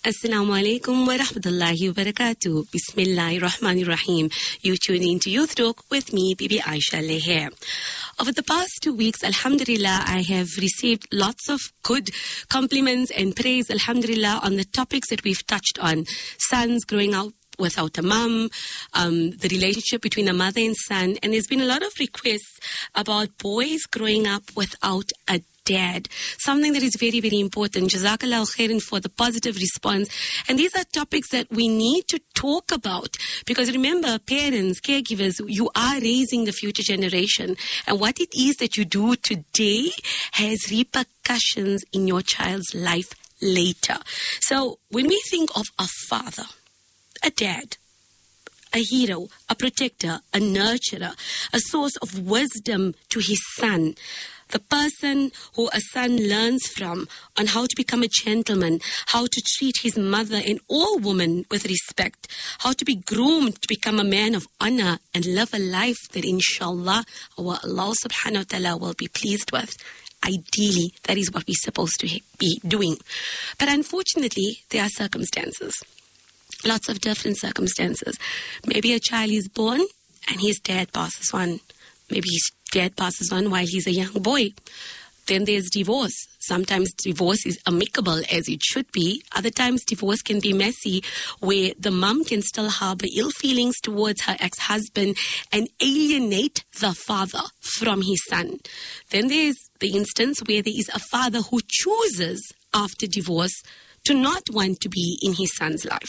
Assalamu alaikum wa rahmatullahi wa barakatuh. Bismillahir Rahmanir Rahim. You tune in to Youth Talk with me, Bibi Aisha Leher. Over the past 2 weeks, alhamdulillah, I have received lots of good compliments and praise, alhamdulillah, on the topics that we've touched on. Sons growing up without a mum, the relationship between a mother and son. And there's been a lot of requests about boys growing up without a dad, something that is very, very important. Jazakallah khairan for the positive response. And these are topics that we need to talk about, because remember, parents, caregivers, you are raising the future generation, and what it is that you do today has repercussions in your child's life later. So when we think of a father, a dad, a hero, a protector, a nurturer, a source of wisdom to his son, the person who a son learns from on how to become a gentleman, how to treat his mother and all women with respect, how to be groomed to become a man of honor and live a life that inshallah our Allah subhanahu wa ta'ala will be pleased with. Ideally, that is what we're supposed to be doing. But unfortunately, there are circumstances. Lots of different circumstances. Maybe a child is born and his dad passes on. Maybe his dad passes on while he's a young boy. Then there's divorce. Sometimes divorce is amicable as it should be. Other times divorce can be messy, where the mum can still harbor ill feelings towards her ex-husband and alienate the father from his son. Then there's the instance where there is a father who chooses after divorce to not want to be in his son's life.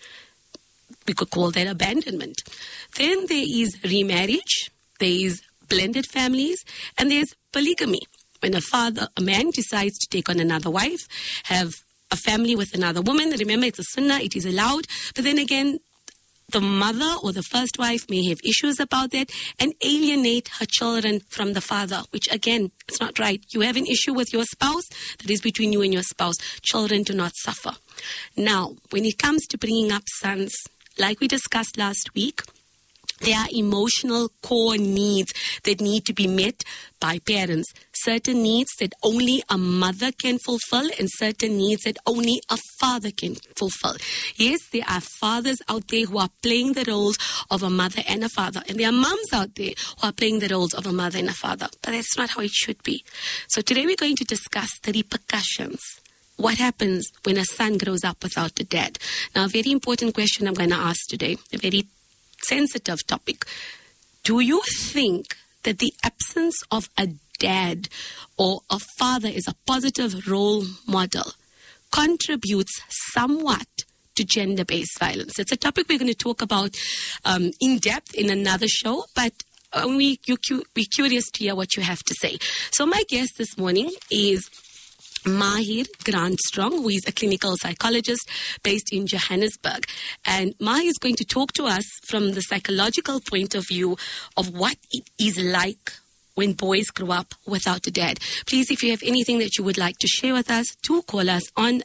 We could call that abandonment. Then there is remarriage, there is blended families, and there's polygamy. When a man decides to take on another wife, have a family with another woman, remember it's a sunnah, it is allowed, but then again, the mother or the first wife may have issues about that and alienate her children from the father, which again, it's not right. You have an issue with your spouse, that is between you and your spouse. Children do not suffer. Now, when it comes to bringing up sons, like we discussed last week, there are emotional core needs that need to be met by parents. Certain needs that only a mother can fulfill and certain needs that only a father can fulfill. Yes, there are fathers out there who are playing the roles of a mother and a father. And there are moms out there who are playing the roles of a mother and a father. But that's not how it should be. So today we're going to discuss the repercussions. What happens when a son grows up without a dad? Now, a very important question I'm going to ask today, a very sensitive topic. Do you think that the absence of a dad or a father as a positive role model contributes somewhat to gender-based violence? It's a topic we're going to talk about in depth in another show, but we're curious to hear what you have to say. So my guest this morning is Mahir Grantstrong, who is a clinical psychologist based in Johannesburg. And Mahir is going to talk to us from the psychological point of view of what it is like when boys grow up without a dad. Please, if you have anything that you would like to share with us, do call us on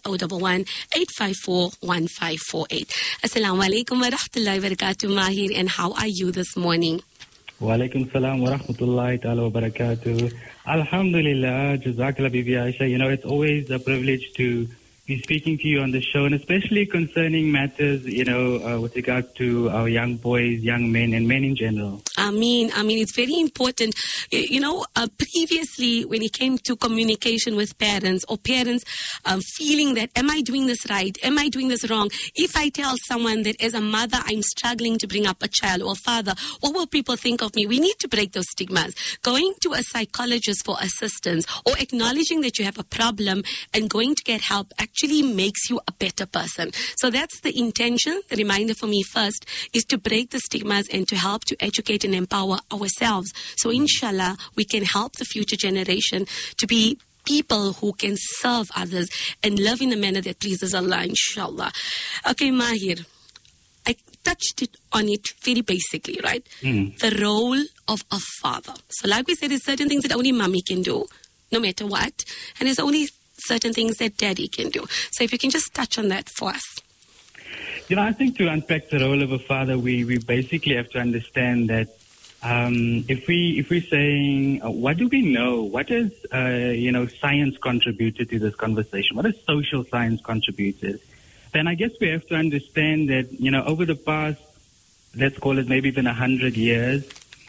011-854-1548. Assalamu alaikum wa rahmatullahi wa barakatuh, Mahir, and how are you this morning? Wa alaikum salam wa rahmatullahi ta'ala wa barakatuh. Alhamdulillah, Jazakallah Bibi Aisha. You know, it's always a privilege to be speaking to you on the show, and especially concerning matters, with regard to our young boys, young men, and men in general. I mean, it's very important. Previously, when it came to communication with parents, or parents feeling that, am I doing this right? Am I doing this wrong? If I tell someone that as a mother, I'm struggling to bring up a child, or a father, what will people think of me? We need to break those stigmas. Going to a psychologist for assistance, or acknowledging that you have a problem and going to get help actually makes you a better person. So that's the intention. The reminder for me first is to break the stigmas and to help to educate and empower ourselves. So inshallah, we can help the future generation to be people who can serve others and live in a manner that pleases Allah, inshallah. Okay, Mahir, I touched on it very basically, right? The role of a father. So like we said, there's certain things that only mommy can do, no matter what. And there's only certain things that daddy can do. So if you can just touch on that for us. I think to unpack the role of a father, we basically have to understand that if we're saying, what do we know? What has, science contributed to this conversation? What has social science contributed? then I guess we have to understand that, over the past, let's call it maybe even 100 years,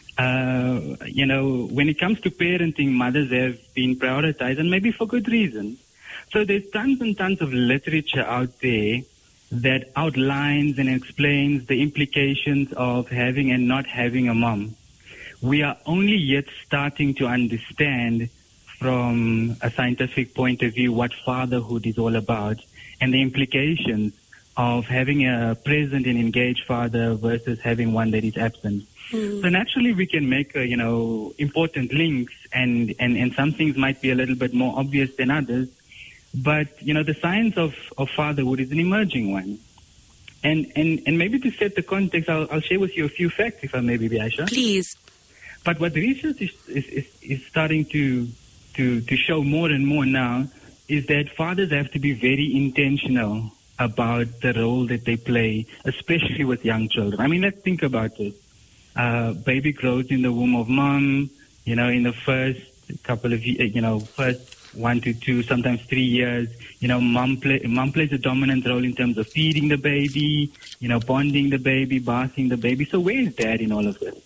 when it comes to parenting, mothers have been prioritized, and maybe for good reason. So there's tons and tons of literature out there that outlines and explains the implications of having and not having a mom. We are only yet starting to understand from a scientific point of view what fatherhood is all about and the implications of having a present and engaged father versus having one that is absent. So naturally we can make, important links and some things might be a little bit more obvious than others. But, the science of fatherhood is an emerging one. And maybe to set the context, I'll share with you a few facts, if I may, Bibi Aisha. Please. But what the research is starting to show more and more now is that fathers have to be very intentional about the role that they play, especially with young children. I mean, let's think about it. Baby grows in the womb of mom, in the first couple of years, first 1 to 2, sometimes 3 years, mom plays a dominant role in terms of feeding the baby, bonding the baby, bathing the baby. So where is dad in all of this?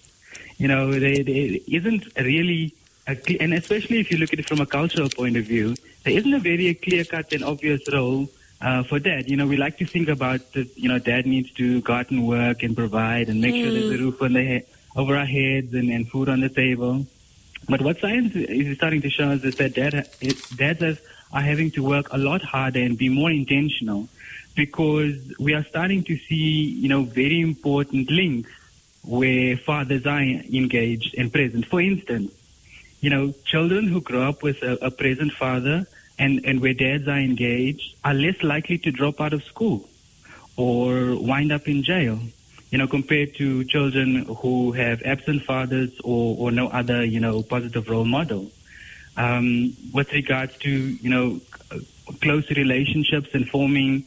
There isn't really, and especially if you look at it from a cultural point of view, there isn't a very clear-cut and obvious role for dad. We like to think about that, dad needs to go out and work and provide and make sure there's a roof over our heads and food on the table. But what science is starting to show us is that dads are having to work a lot harder and be more intentional, because we are starting to see, very important links where fathers are engaged and present. For instance, children who grow up with a present father and where dads are engaged are less likely to drop out of school or wind up in jail, compared to children who have absent fathers or no other, positive role model. With regards to, close relationships and forming,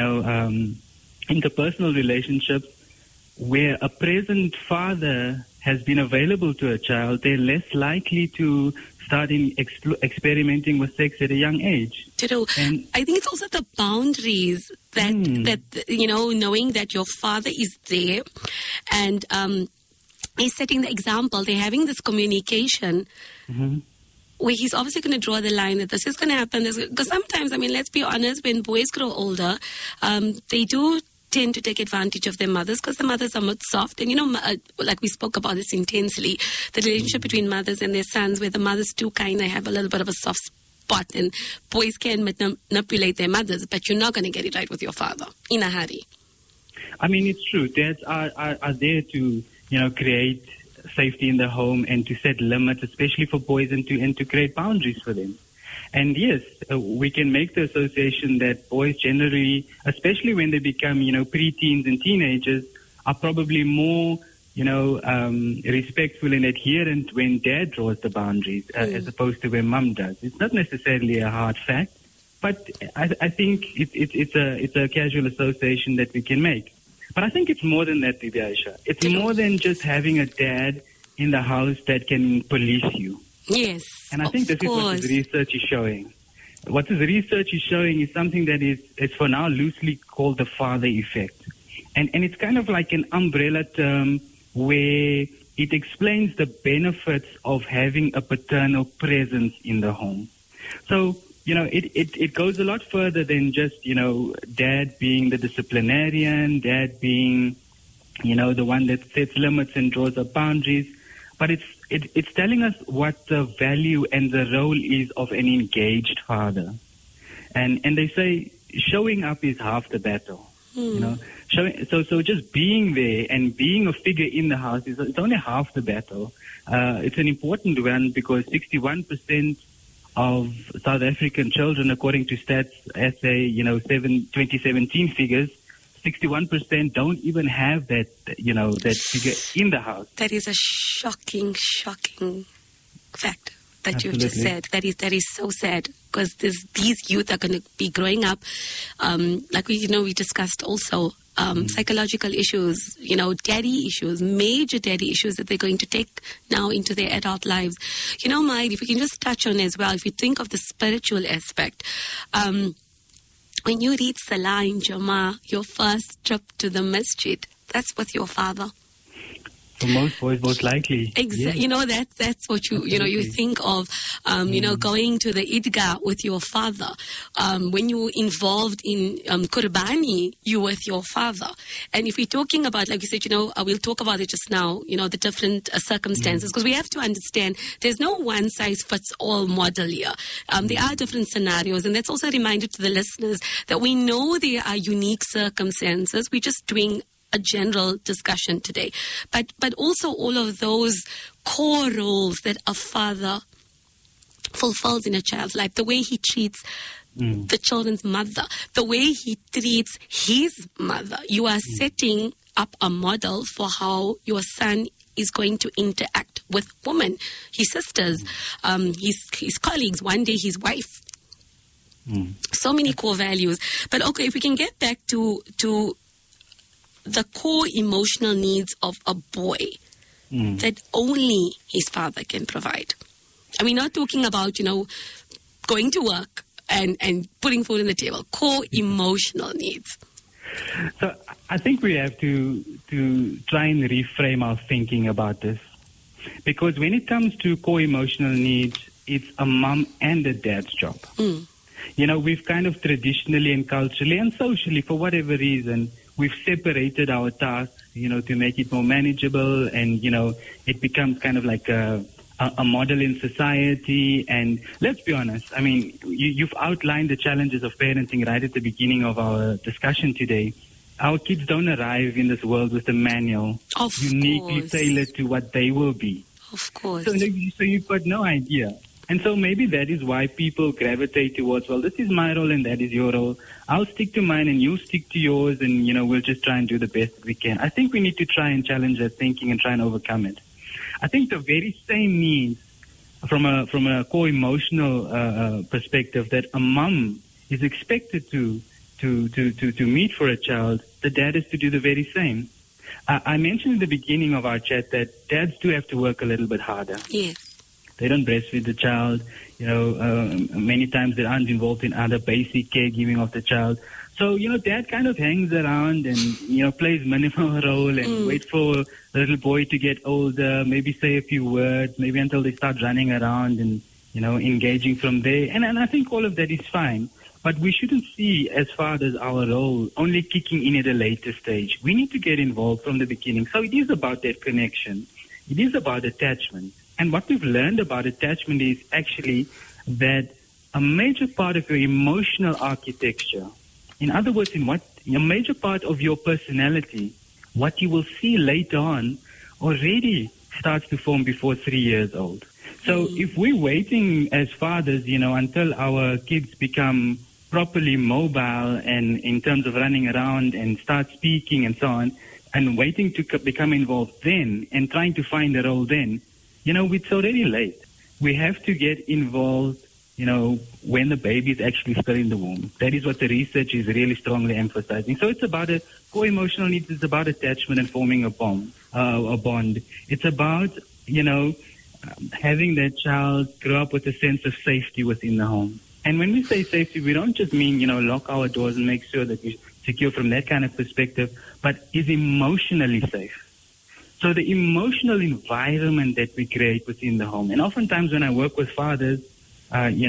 interpersonal relationships, where a present father has been available to a child, they're less likely to start experimenting with sex at a young age. And I think it's also the boundaries that knowing that your father is there and he's setting the example. They're having this communication where he's obviously going to draw the line that this is going to happen. Because sometimes, let's be honest, when boys grow older, they do tend to take advantage of their mothers because the mothers are much soft. And, like we spoke about this intensely, the relationship between mothers and their sons, where the mothers do kind of have a little bit of a soft spot and boys can manipulate their mothers, but you're not going to get it right with your father in a hurry. It's true. Dads are there to, create safety in the home and to set limits, especially for boys, and to create boundaries for them. And yes, we can make the association that boys generally, especially when they become, preteens and teenagers, are probably more, respectful and adherent when dad draws the boundaries as opposed to when mum does. It's not necessarily a hard fact, but I think it's a casual association that we can make. But I think it's more than that, Bibi Aisha. It's more than just having a dad in the house that can police you. Yes, and I think this is what this research is showing. What this research is showing is something that is for now loosely called the father effect. And it's kind of like an umbrella term where it explains the benefits of having a paternal presence in the home. So, it goes a lot further than just, dad being the disciplinarian, dad being, the one that sets limits and draws up boundaries. But it's telling us what the value and the role is of an engaged father. And they say showing up is half the battle. So just being there and being a figure in the house it's only half the battle. It's an important one because 61% of South African children, according to Stats SA, 2017 figures, 61% don't even have that, that figure in the house. That is a shocking fact that you've just said. That is so sad because these youth are going to be growing up, like we discussed also, psychological issues, daddy issues, major daddy issues that they're going to take now into their adult lives. Mike, if we can just touch on as well, if you think of the spiritual aspect, when you read Salah in Jama, your first trip to the masjid, that's with your father. For most boys, most likely. Exactly. Yes. That's what you think of, going to the Idgah with your father. When you're involved in Qurbani, you with your father. And if we're talking about, like you said, we'll talk about it just now, the different circumstances, because we have to understand there's no one size fits all model here. There are different scenarios, and that's also a reminder to the listeners that we know there are unique circumstances. We're just doing a general discussion today, but also all of those core roles that a father fulfills in a child's life, the way he treats the children's mother, the way he treats his mother. You are setting up a model for how your son is going to interact with women, his sisters, his colleagues, one day his wife. So many core values. But okay, if we can get back to the core emotional needs of a boy that only his father can provide. And we're not talking about, going to work and putting food on the table. Core emotional needs. So I think we have to try and reframe our thinking about this. Because when it comes to core emotional needs, it's a mom and a dad's job. We've kind of traditionally and culturally and socially, for whatever reason, we've separated our tasks, to make it more manageable, and, it becomes kind of like a model in society. And let's be honest, I mean, you've outlined the challenges of parenting right at the beginning of our discussion today. Our kids don't arrive in this world with a manual uniquely tailored to what they will be. Of course. So you've got no idea. And so maybe that is why people gravitate towards, well, this is my role and that is your role. I'll stick to mine and you stick to yours, and, we'll just try and do the best we can. I think we need to try and challenge that thinking and try and overcome it. I think the very same needs from a core emotional perspective that a mom is expected to meet for a child, the dad is to do the very same. I mentioned in the beginning of our chat that dads do have to work a little bit harder. Yes. They don't breastfeed the child. Many times they aren't involved in other basic caregiving of the child. So, dad kind of hangs around and, plays minimal role and wait for the little boy to get older, maybe say a few words, maybe until they start running around and, engaging from there. And I think all of that is fine. But we shouldn't see as fathers our role only kicking in at a later stage. We need to get involved from the beginning. So it is about that connection. It is about attachment. And what we've learned about attachment is actually that a major part of your emotional architecture, in other words, a major part of your personality, what you will see later on, already starts to form before 3 years old. So if we're waiting as fathers, until our kids become properly mobile and in terms of running around and start speaking and so on, and waiting to become involved then and trying to find a role then, it's already late. We have to get involved, when the baby is actually still in the womb. That is what the research is really strongly emphasizing. So it's about core emotional needs. It's about attachment and forming a bond. It's about, having that child grow up with a sense of safety within the home. And when we say safety, we don't just mean, lock our doors and make sure that we're secure from that kind of perspective, but is emotionally safe. So the emotional environment that we create within the home. And oftentimes when I work with fathers, when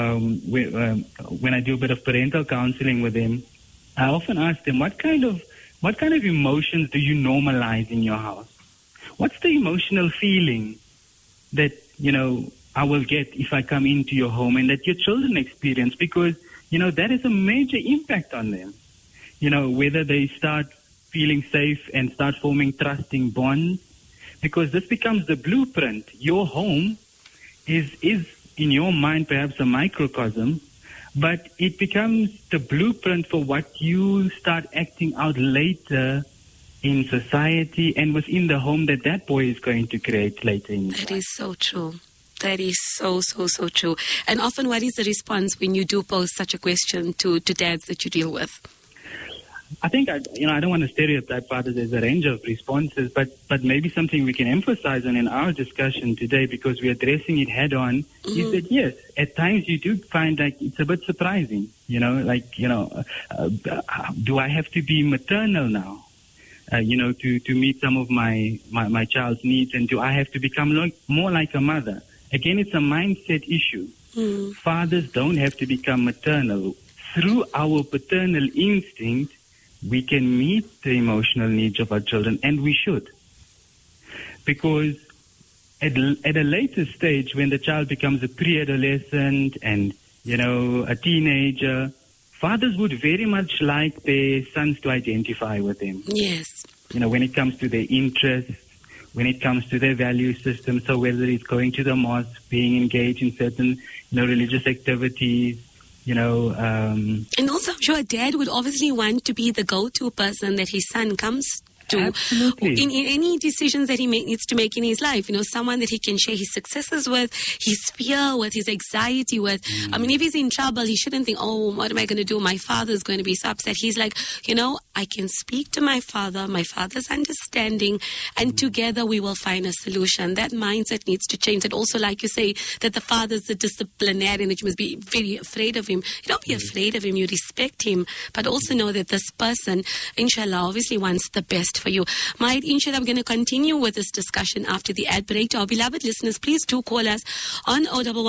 I do a bit of parental counseling with them, I often ask them, what kind of emotions do you normalize in your house? What's the emotional feeling that, I will get if I come into your home and that your children experience? Because, that is a major impact on them. Whether they start feeling safe and start forming trusting bonds, because this becomes the blueprint. Your home is in your mind perhaps a microcosm, but it becomes the blueprint for what you start acting out later in society and within the home that boy is going to create later in life. That is so true. That is so true. And often what is the response when you do pose such a question to dads that you deal with? I think I don't want to stereotype fathers as a range of responses, but maybe something we can emphasize on in our discussion today, because we're addressing it head on, is that yes, at times you do find like it's a bit surprising. Do I have to be maternal now? To meet some of my child's needs, and do I have to become more like a mother? Again, it's a mindset issue. Fathers don't have to become maternal. Through our paternal instinct, we can meet the emotional needs of our children, and we should. Because at a later stage, when the child becomes a pre-adolescent and, a teenager, fathers would very much like their sons to identify with them. Yes. When it comes to their interests, when it comes to their value system, so whether it's going to the mosque, being engaged in certain, religious activities, And also, I'm sure a dad would obviously want to be the go-to person that his son comes to. Absolutely. In any decisions that he needs to make in his life. Someone that he can share his successes with, his fear with, his anxiety with. I mean, if he's in trouble, he shouldn't think, oh, what am I going to do? My father's going to be so upset. He's like, I can speak to my father's understanding, and together we will find a solution. That mindset needs to change. And also, like you say, that the father's the disciplinarian, that you must be very afraid of him. You don't be afraid of him, you respect him, but also know that this person, inshallah, obviously wants the best for you. Maid, inshallah, I'm going to continue with this discussion after the ad break. To our beloved listeners, please do call us on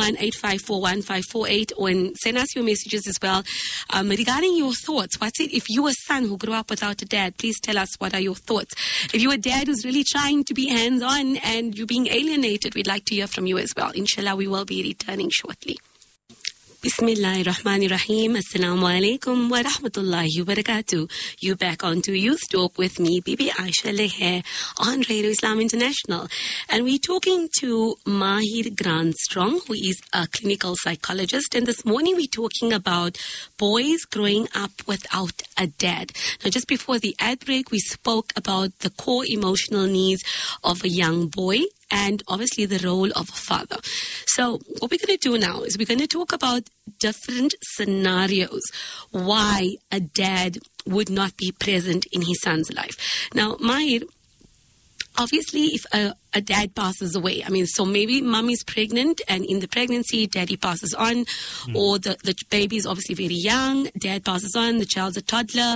011-854-1548 and send us your messages as well. Regarding your thoughts, what's it if you're a son who grew up without a dad? Please tell us, what are your thoughts? If you're a dad who's really trying to be hands-on and you're being alienated, we'd like to hear from you as well. Inshallah, we will be returning shortly. Bismillahir Rahmanir Rahim. Assalamu alaikum wa rahmatullahi wa barakatuh. You back onto Youth Talk with me, Bibi Aisha Leher, on Radio Islam International. And we're talking to Mahir Grandstrong, who is a clinical psychologist. And this morning we're talking about boys growing up without a dad. Now, just before the ad break, we spoke about the core emotional needs of a young boy, and obviously the role of a father. So what we're going to do now is we're going to talk about different scenarios why a dad would not be present in his son's life. Now, Mahir, obviously if a dad passes away, so maybe mom is pregnant and in the pregnancy, daddy passes on, or the baby is obviously very young, dad passes on, the child's a toddler,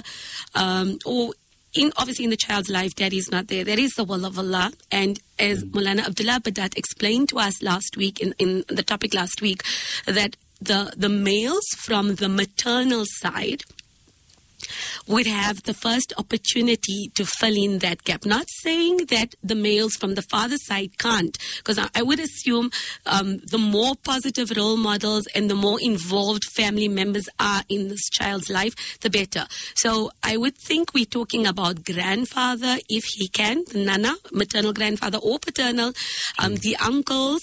or obviously in the child's life, daddy is not there. There is the will of Allah. And as Maulana Abdullah Badat explained to us last week, in the topic last week, that the males from the maternal side would have the first opportunity to fill in that gap. Not saying that the males from the father's side can't, because I would assume the more positive role models and the more involved family members are in this child's life, the better. So I would think we're talking about grandfather, if he can, the nana, maternal grandfather or paternal, the uncles,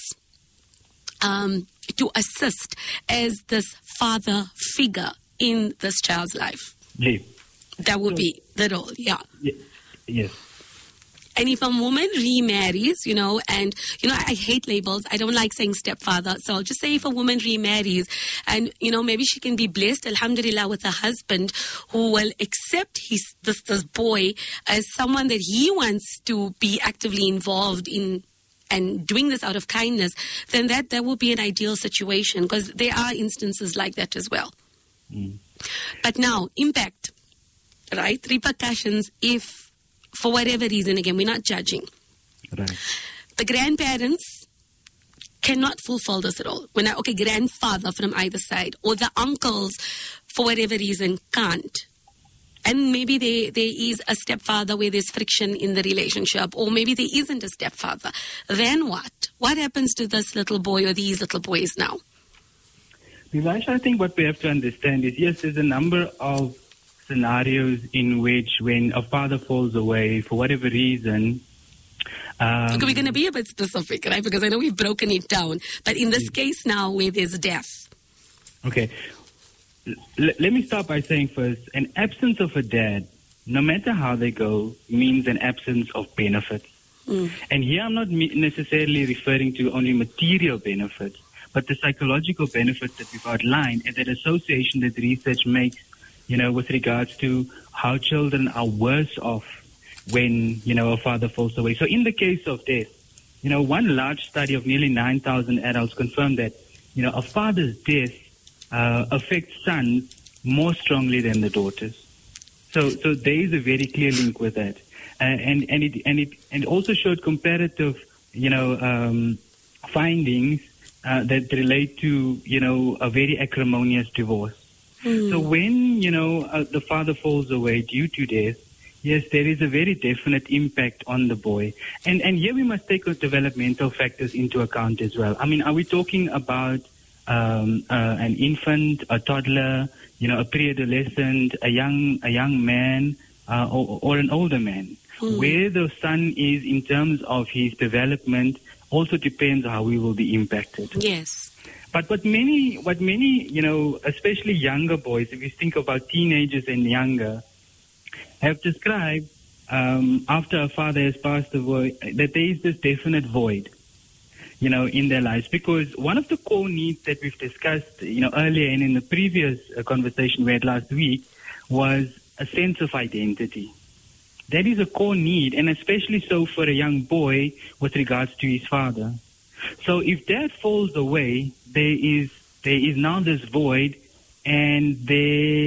to assist as this father figure in this child's life. Yeah. That would be the role, yeah. Yes. And if a woman remarries, and, I hate labels. I don't like saying stepfather. So I'll just say if a woman remarries and, maybe she can be blessed, alhamdulillah, with a husband who will accept this boy as someone that he wants to be actively involved in and doing this out of kindness, then that will be an ideal situation, because there are instances like that as well. But now, impact, right? Repercussions if, for whatever reason, again, we're not judging. Right. The grandparents cannot fulfill this role. Grandfather from either side, or the uncles, for whatever reason, can't. And maybe there is a stepfather where there's friction in the relationship, or maybe there isn't a stepfather. Then what? What happens to this little boy or these little boys now? Vivash, I think what we have to understand is, yes, there's a number of scenarios in which when a father falls away for whatever reason. We're going to be a bit specific, right? Because I know we've broken it down. But in this case now where there's death. Okay. Let me start by saying first, an absence of a dad, no matter how they go, means an absence of benefits. And here I'm not necessarily referring to only material benefits, but the psychological benefits that we've outlined and that association that research makes with regards to how children are worse off when, a father falls away. So in the case of death, one large study of nearly 9,000 adults confirmed that, a father's death affects sons more strongly than the daughters. So there is a very clear link with that. And it also showed comparative, findings that relate to, a very acrimonious divorce. So when, the father falls away due to death, yes, there is a very definite impact on the boy. And here we must take developmental factors into account as well. I mean, are we talking about an infant, a toddler, a pre-adolescent, a young man, or an older man? Where the son is in terms of his development also depends how he will be impacted. Yes. But what many, especially younger boys, if you think about teenagers and younger, have described after a father has passed away that there is this definite void, in their lives. Because one of the core needs that we've discussed, earlier and in the previous conversation we had last week was a sense of identity. That is a core need, and especially so for a young boy with regards to his father. So if that falls away, there is now this void, and there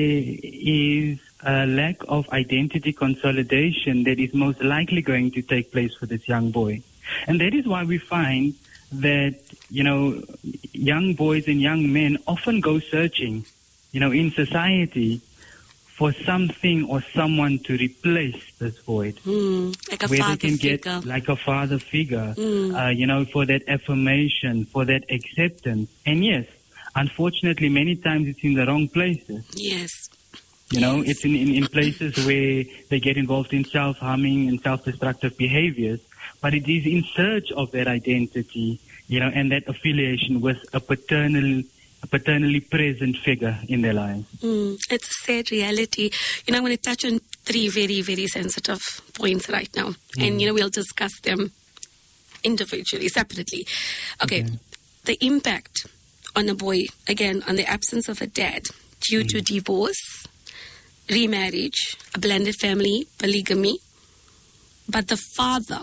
is a lack of identity consolidation that is most likely going to take place for this young boy. And that is why we find that, young boys and young men often go searching, in society for something or someone to replace this void. Like a where father they can figure. get like a father figure, for that affirmation, for that acceptance. And yes, unfortunately, many times it's in the wrong places. Yes. It's in places where they get involved in self-harming and self-destructive behaviors, but it is in search of that identity, and that affiliation with a paternally present figure in their lives. It's a sad reality. I'm going to touch on 3 very, very sensitive points right now, and, we'll discuss them individually, separately. Okay. The impact on a boy, again, on the absence of a dad due to divorce, remarriage, a blended family, polygamy, but the father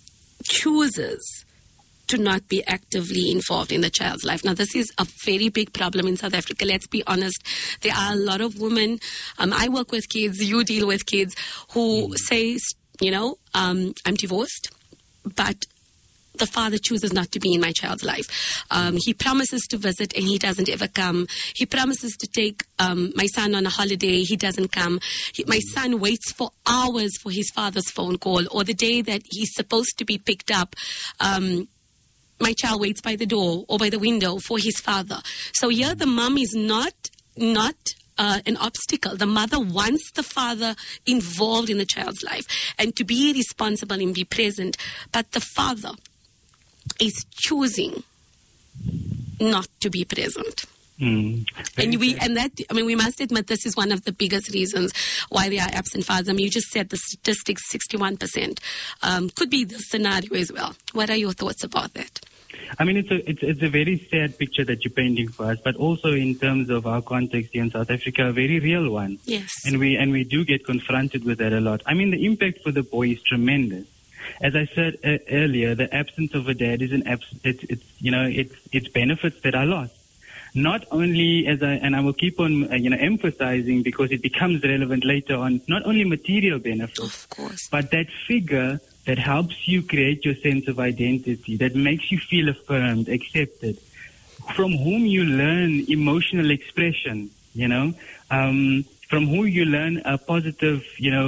chooses to not be actively involved in the child's life. Now, this is a very big problem in South Africa. Let's be honest. There are a lot of women, I work with kids, you deal with kids, who say, I'm divorced, but the father chooses not to be in my child's life. He promises to visit and he doesn't ever come. He promises to take my son on a holiday. He doesn't come. My son waits for hours for his father's phone call, or the day that he's supposed to be picked up. My child waits by the door or by the window for his father. So here the mom is not an obstacle. The mother wants the father involved in the child's life and to be responsible and be present. But the father is choosing not to be present. We must admit this is one of the biggest reasons why there are absent fathers. I mean, you just said the statistics, 61%. Could be the scenario as well. What are your thoughts about that? I mean, it's a very sad picture that you're painting for us, but also in terms of our context here in South Africa, a very real one. Yes. And we do get confronted with that a lot. I mean, the impact for the boy is tremendous. As I said earlier, the absence of a dad is it's benefits that are lost. Not only I will keep on emphasizing, because it becomes relevant later on, not only material benefits, of course, but that figure that helps you create your sense of identity, that makes you feel affirmed, accepted, from whom you learn emotional expression, from who you learn a positive,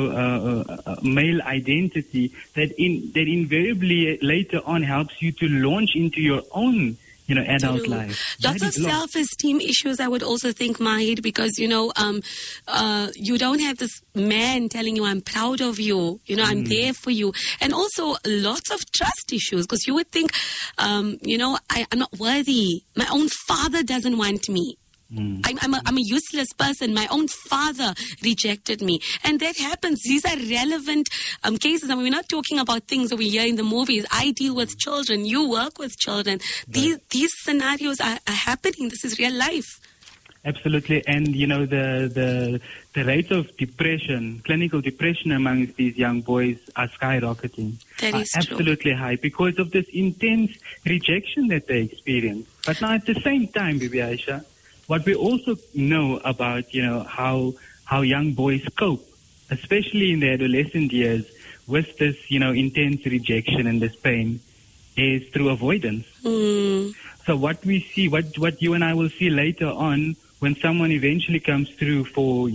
male identity that invariably later on helps you to launch into your own, adult life. Lots of self-esteem issues, I would also think, Mahid, because, you don't have this man telling you, I'm proud of you, I'm there for you. And also lots of trust issues, because you would think, I'm not worthy. My own father doesn't want me. I'm a useless person. My own father rejected me. And that happens. These are relevant cases. I mean, we're not talking about things that we hear in the movies. I deal with children. You work with children. Right. These scenarios are happening. This is real life. Absolutely. And, the the rates of depression, clinical depression amongst these young boys are skyrocketing. That is absolutely high because of this intense rejection that they experience. But now at the same time, Bibi Aisha, what we also know about, how young boys cope, especially in their adolescent years, with this, intense rejection and this pain, is through avoidance. So what we see, what you and I will see later on, when someone eventually comes through for,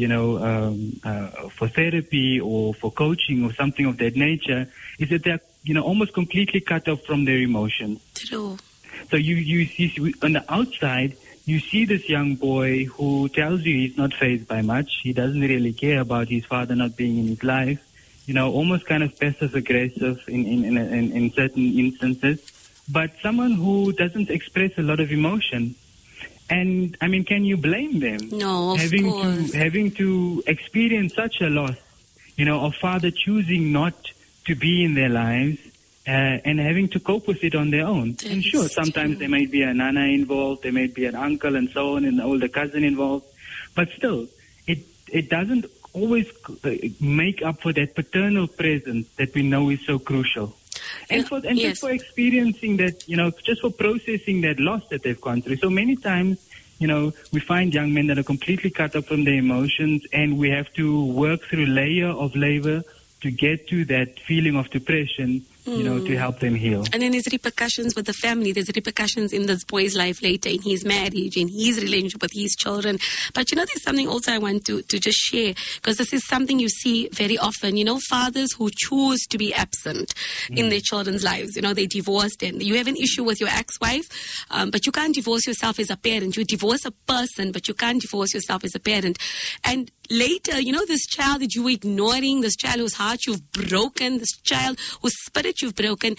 for therapy or for coaching or something of that nature, is that they're, almost completely cut off from their emotions. True. So you see on the outside, you see this young boy who tells you he's not fazed by much. He doesn't really care about his father not being in his life. Almost kind of passive-aggressive in certain instances. But someone who doesn't express a lot of emotion. And, I mean, can you blame them? No, of course. Having to experience such a loss, of father choosing not to be in their lives and having to cope with it on their own. And sure, sometimes there might be a nana involved, there might be an uncle and so on, and an older cousin involved. But still, it doesn't always make up for that paternal presence that we know is so crucial. Just for experiencing that, just for processing that loss that they've gone through. So many times, we find young men that are completely cut off from their emotions, and we have to work through layer of labor to get to that feeling of depression, to help them heal. And then there's repercussions with the family. There's repercussions in this boy's life later, in his marriage, in his relationship with his children. But, there's something also I want to just share, because this is something you see very often. Fathers who choose to be absent in their children's lives. They divorced and you have an issue with your ex-wife, but you can't divorce yourself as a parent. You divorce a person, but you can't divorce yourself as a parent. And later, this child that you were ignoring, this child whose heart you've broken, this child whose spirit you've broken,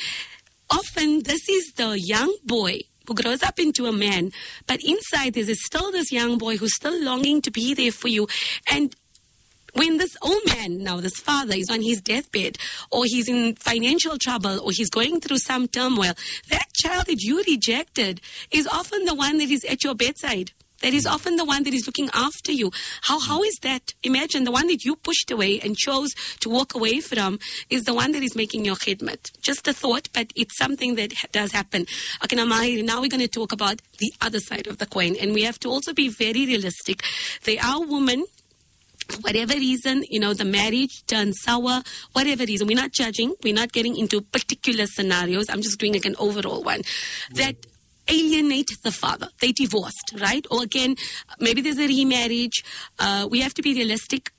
often this is the young boy who grows up into a man, but inside there's still this young boy who's still longing to be there for you. And when this old man, now this father, is on his deathbed, or he's in financial trouble, or he's going through some turmoil, that child that you rejected is often the one that is at your bedside. That is often the one that is looking after you. How is that? Imagine the one that you pushed away and chose to walk away from is the one that is making your khidmat. Just a thought, but it's something that does happen. Okay, now we're going to talk about the other side of the coin. And we have to also be very realistic. There are women, for whatever reason, the marriage turns sour, whatever reason. We're not judging. We're not getting into particular scenarios. I'm just doing an overall one. That alienate the father. They divorced, right? Or again, maybe there's a remarriage. We have to be realistic,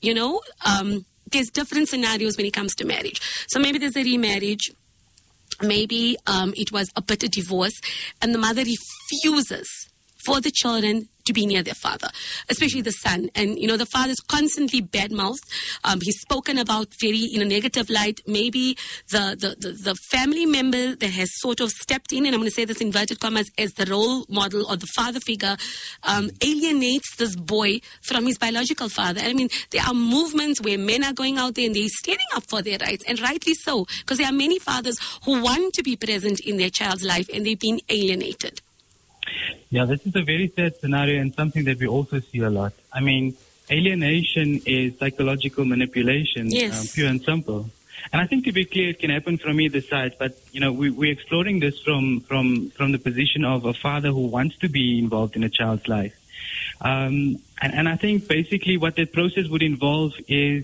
there's different scenarios when it comes to marriage. So maybe there's a remarriage. Maybe it was a bitter divorce, and the mother refuses for the children to be near their father, especially the son. And, the father's constantly bad-mouthed. He's spoken about very in a negative light. Maybe the family member that has sort of stepped in, and I'm going to say this inverted commas, as the role model or the father figure, alienates this boy from his biological father. I mean, there are movements where men are going out there and they're standing up for their rights, and rightly so, because there are many fathers who want to be present in their child's life and they've been alienated. Yeah, this is a very sad scenario and something that we also see a lot. I mean, alienation is psychological manipulation, pure and simple. And I think, to be clear, it can happen from either side. But, we're exploring this from the position of a father who wants to be involved in a child's life. And I think basically what that process would involve is,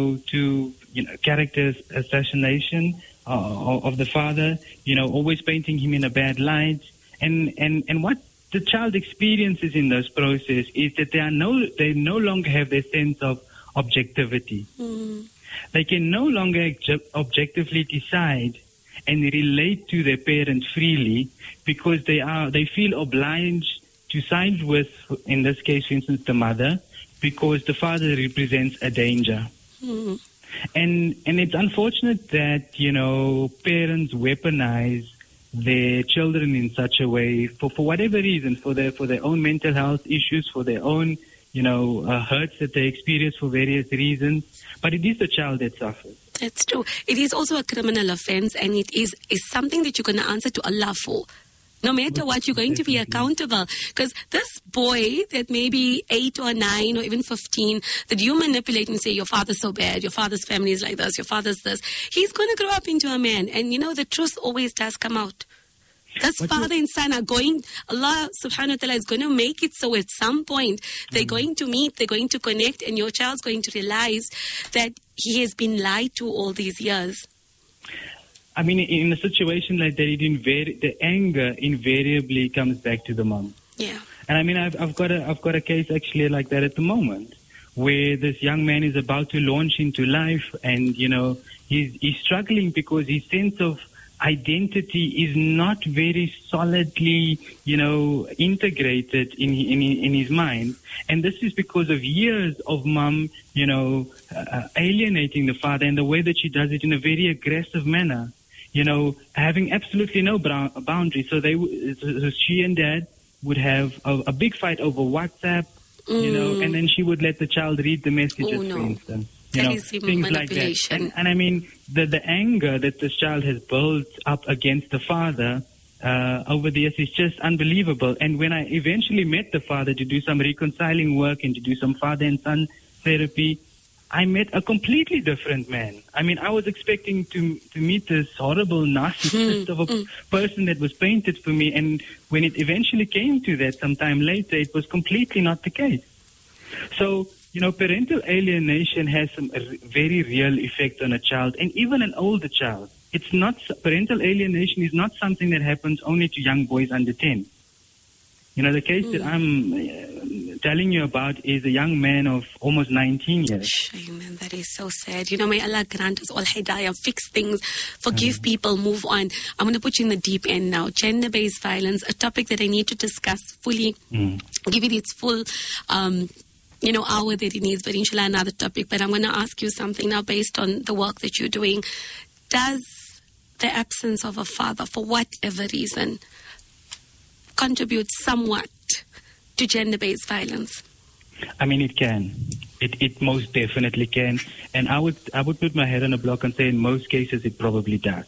character assassination of the father, always painting him in a bad light. And what the child experiences in this process is that they no longer have their sense of objectivity. They can no longer objectively decide and relate to their parent freely because they feel obliged to side with, in this case, for instance, the mother, because the father represents a danger. And it's unfortunate that, parents weaponize their children in such a way for whatever reason, for their own mental health issues, for their own, hurts that they experience for various reasons. But it is the child that suffers. That's true. It is also a criminal offense, and it is something that you're going to answer to Allah for. No matter what, you're going to be accountable. Because this boy that may be 8 or 9 or even 15, that you manipulate and say, your father's so bad, your father's family is like this, your father's this, he's going to grow up into a man. And, the truth always does come out. This father and son are going, Allah subhanahu wa ta'ala is going to make it so at some point they're going to meet, they're going to connect, and your child's going to realize that he has been lied to all these years. I mean, in a situation like that, the anger invariably comes back to the mom. Yeah. And I mean, I've got a case actually like that at the moment, where this young man is about to launch into life, and he's struggling because his sense of identity is not very solidly, integrated in his mind. And this is because of years of mom, alienating the father, and the way that she does it in a very aggressive manner, having absolutely no boundaries. So she and dad would have a big fight over WhatsApp, and then she would let the child read the messages, for instance. Things like that. And I mean, the anger that this child has built up against the father over the years is just unbelievable. And when I eventually met the father to do some reconciling work and to do some father and son therapy, I met a completely different man. I mean, I was expecting to meet this horrible narcissist of a person that was painted for me. And when it eventually came to that sometime later, it was completely not the case. So, parental alienation has some very real effect on a child, and even an older child. Parental alienation is not something that happens only to young boys under 10. The case that I'm telling you about is a young man of almost 19 years. Shame, that is so sad. May Allah grant us all hidayah, fix things, forgive people, move on. I'm going to put you in the deep end now. Gender-based violence, a topic that I need to discuss fully, give it its full hour that it needs, but inshallah another topic. But I'm going to ask you something now based on the work that you're doing. Does the absence of a father, for whatever reason, contribute somewhat to gender-based violence? I mean, it can. It most definitely can. And I would put my head on a block and say in most cases it probably does.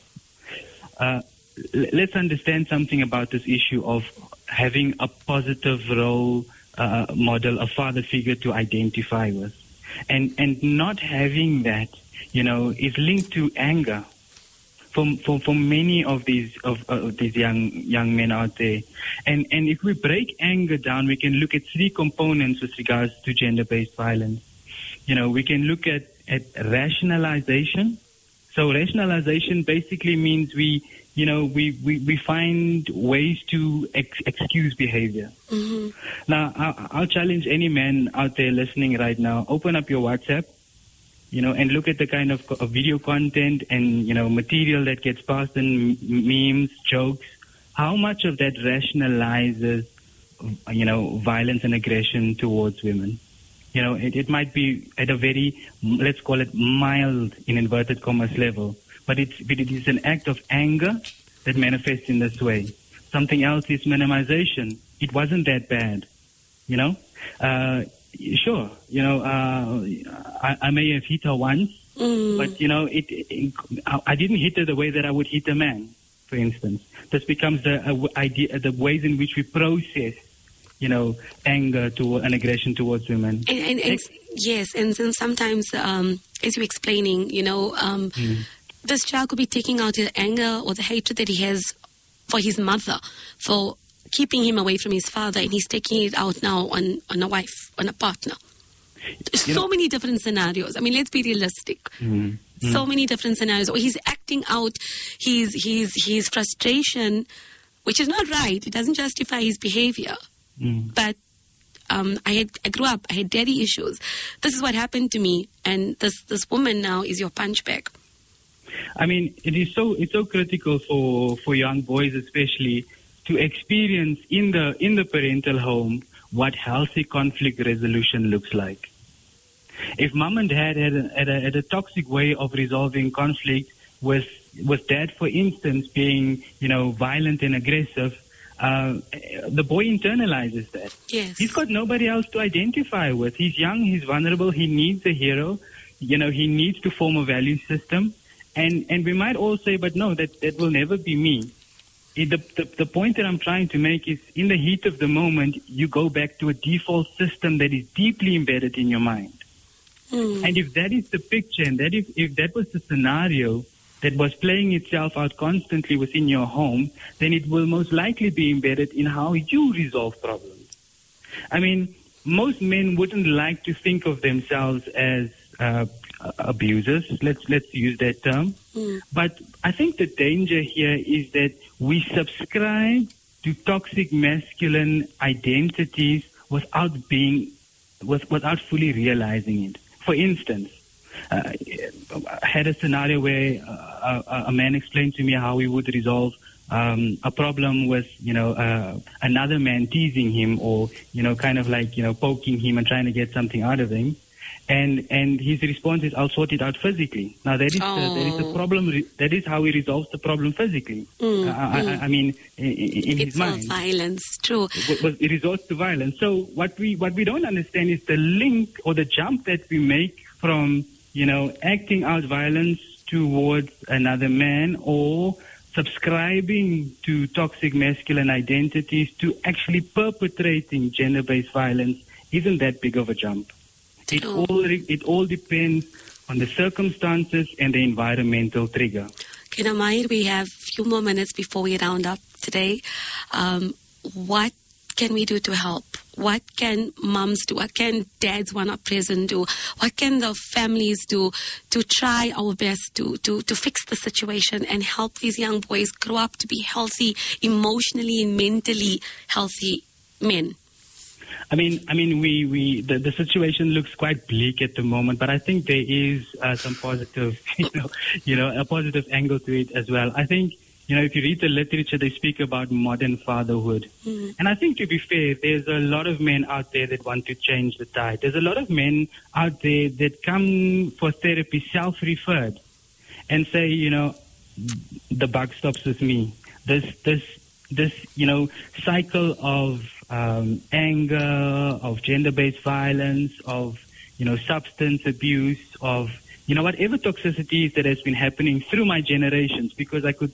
Let's understand something about this issue of having a positive role model, a father figure to identify with, and not having that, is linked to anger for many of these young men out there. And if we break anger down, we can look at 3 components with regards to gender-based violence. We can look at rationalization. So rationalization basically means we find ways to excuse behavior. Now, I'll challenge any man out there listening right now. Open up your WhatsApp, and look at the kind of video content and, material that gets passed in memes, jokes. How much of that rationalizes, violence and aggression towards women? It might be at a very, let's call it mild, in inverted commas, level. But it is an act of anger that manifests in this way. Something else is minimization. It wasn't that bad, Sure, I may have hit her once, but I didn't hit her the way that I would hit a man, for instance. This becomes the ways in which we process, anger and aggression towards women. And yes, and sometimes, as you're explaining, this child could be taking out the anger or the hatred that he has for his mother, for keeping him away from his father, and he's taking it out now on a wife, on a partner. So many different scenarios. I mean, let's be realistic. So many different scenarios. Or he's acting out his frustration, which is not right. It doesn't justify his behavior. But I grew up, I had daddy issues. This is what happened to me, and this woman now is your punch bag. I mean, it's so critical for young boys especially to experience in the parental home what healthy conflict resolution looks like. If mom and dad had a toxic way of resolving conflict with dad, for instance, being violent and aggressive, the boy internalizes that. Yes. He's got nobody else to identify with. He's young, he's vulnerable, he needs a hero. He needs to form a value system. And we might all say, but no, that will never be me. the point that I'm trying to make is, in the heat of the moment, you go back to a default system that is deeply embedded in your mind. And if that is the picture, and that if that was the scenario that was playing itself out constantly within your home, then it will most likely be embedded in how you resolve problems. I mean, most men wouldn't like to think of themselves as abusers. Let's use that term. But I think the danger here is that we subscribe to toxic masculine identities without fully realizing it. For instance, I had a scenario where a man explained to me how he would resolve a problem with, another man teasing him or, kind of like, poking him and trying to get something out of him. And his response is, I'll sort it out physically. Now, that is the problem. That is how he resolves the problem physically. I mean, in his mind. It's violence, true. It resorts to violence. So what we don't understand is the link or the jump that we make from, acting out violence towards another man or subscribing to toxic masculine identities to actually perpetrating gender-based violence isn't that big of a jump. It all depends on the circumstances and the environmental trigger. Okay, Mahir, we have a few more minutes before we round up today. What can we do to help? What can moms do? What can dads who are not present do? What can the families do to try our best to fix the situation and help these young boys grow up to be healthy, emotionally and mentally healthy men? I mean, the situation looks quite bleak at the moment, but I think there is some positive, a positive angle to it as well. I think, if you read the literature, they speak about modern fatherhood. And I think, to be fair, there's a lot of men out there that want to change the tide. There's a lot of men out there that come for therapy self-referred and say, the buck stops with me. This cycle of anger, of gender-based violence, of, substance abuse, of, whatever toxicity that has been happening through my generations, because I could,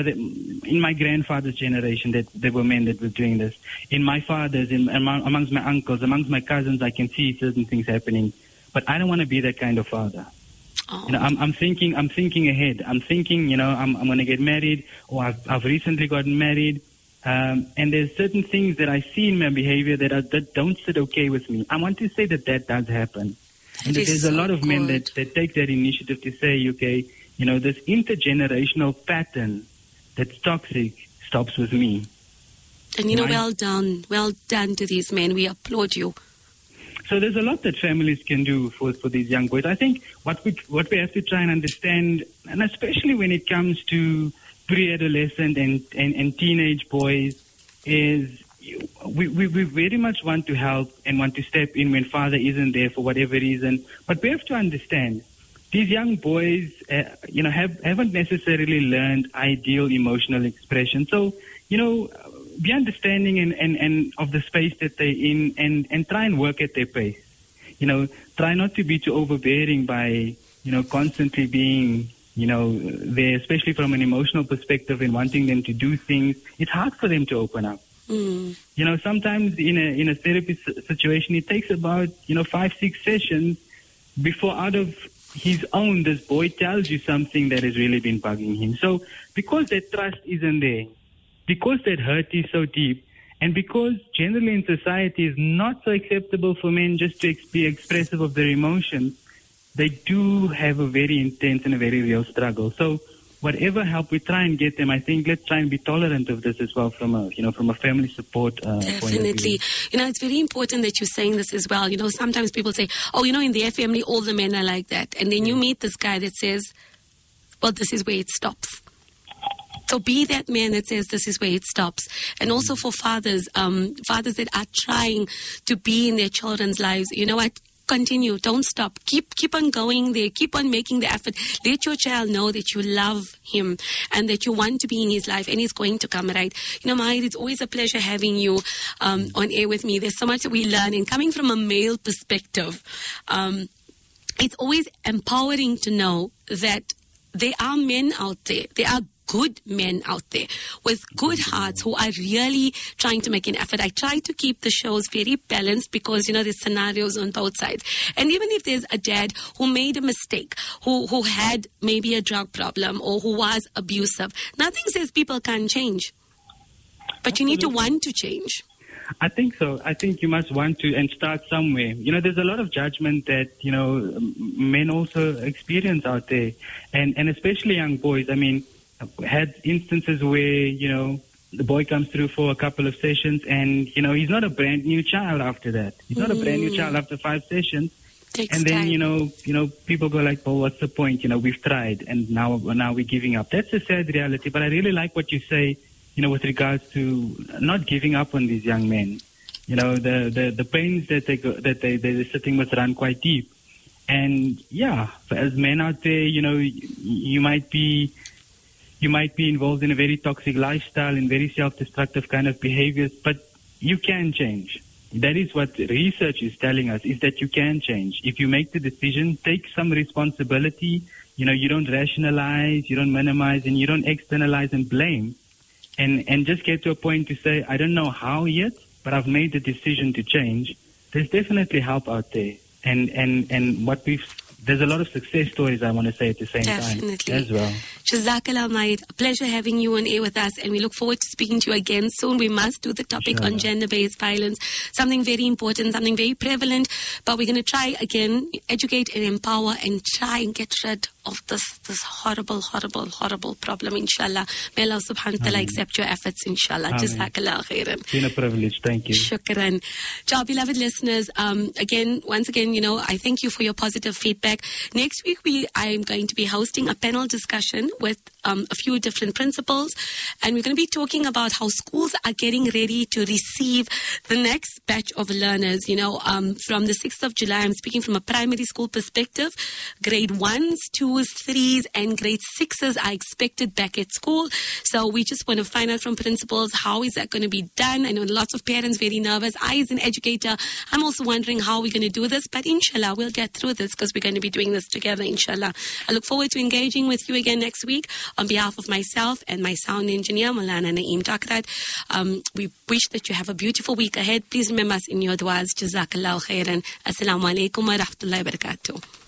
in my grandfather's generation, that there were men that were doing this. In my father's, amongst my uncles, amongst my cousins, I can see certain things happening. But I don't want to be that kind of father. Oh. I'm thinking ahead. I'm thinking, I'm going to get married, or I've recently gotten married. And there's certain things that I see in my behavior that don't sit okay with me. I want to say that does happen. And there's a lot of men that take that initiative to say, okay, this intergenerational pattern that's toxic stops with me. And, well done to these men. We applaud you. So there's a lot that families can do for these young boys. I think what we have to try and understand, and especially when it comes to pre-adolescent and teenage boys, is we very much want to help and want to step in when father isn't there for whatever reason. But we have to understand these young boys, haven't necessarily learned ideal emotional expression. So, be understanding and of the space that they're in and try and work at their pace. Try not to be too overbearing by, constantly being, there, especially from an emotional perspective and wanting them to do things. It's hard for them to open up. Sometimes in a therapy situation, it takes about, 5-6 sessions before out of his own, this boy tells you something that has really been bugging him. So because that trust isn't there, because that hurt is so deep, and because generally in society it's not so acceptable for men just to be expressive of their emotions, they do have a very intense and a very real struggle. So whatever help we try and get them, I think let's try and be tolerant of this as well from a family support point of view. Definitely. It's very important that you're saying this as well. Sometimes people say, in their family, all the men are like that. And then you meet this guy that says, well, this is where it stops. So be that man that says this is where it stops. And also for fathers that are trying to be in their children's lives, continue. Don't stop. Keep on going there. Keep on making the effort. Let your child know that you love him and that you want to be in his life, and it's going to come right. Mahir, it's always a pleasure having you on air with me. There's so much that we learn, and coming from a male perspective, it's always empowering to know that there are men out there. There are good men out there with good hearts who are really trying to make an effort. I try to keep the shows very balanced because, there's scenarios on both sides. And even if there's a dad who made a mistake, who had maybe a drug problem or who was abusive, nothing says people can't change. But you need to want to change. I think so. I think you must want to and start somewhere. There's a lot of judgment that, men also experience out there. And especially young boys. I mean, I've had instances where, the boy comes through for a couple of sessions and, he's not a brand new child after that. He's not a brand new child after 5 sessions. Takes and then, time. people go like, well, what's the point? We've tried and now we're giving up. That's a sad reality. But I really like what you say, with regards to not giving up on these young men. The pains that they're sitting with run quite deep. And as men out there, you might be involved in a very toxic lifestyle and very self-destructive kind of behaviors, but you can change. That is what research is telling us, is that you can change. If you make the decision, take some responsibility. You don't rationalize, you don't minimize, and you don't externalize and blame. And just get to a point to say, I don't know how yet, but I've made the decision to change. There's definitely help out there. And there's a lot of success stories, I want to say, at the same time as well. Jazakallah, Maid. A pleasure having you on air with us, and we look forward to speaking to you again soon. We must do the topic on gender-based violence, something very important, something very prevalent, but we're going to try again, educate and empower and try and get rid of this horrible, horrible, horrible problem, inshallah. May Allah subhanahu wa ta'ala accept your efforts, inshallah. Jazakallah khairan. It's been a privilege. Thank you. Shukran. To our beloved listeners, once again, I thank you for your positive feedback. Next week, I'm going to be hosting a panel discussion with a few different principals, and we're going to be talking about how schools are getting ready to receive the next batch of learners. From the 6th of July, I'm speaking from a primary school perspective. Grade 1s, 2s, 3s, and grade 6s are expected back at school. So we just want to find out from principals, how is that going to be done? I know lots of parents very nervous. I, as an educator, I'm also wondering how we're going to do this, but inshallah, we'll get through this because we're going to be doing this together, inshallah. I look forward to engaging with you again next week. On behalf of myself and my sound engineer, Maulana Naeem Takrat, we wish that you have a beautiful week ahead. Please remember us in your du'as. Jazakallahu khairan. Assalamu alaikum wa rahmatullahi wa barakatuh.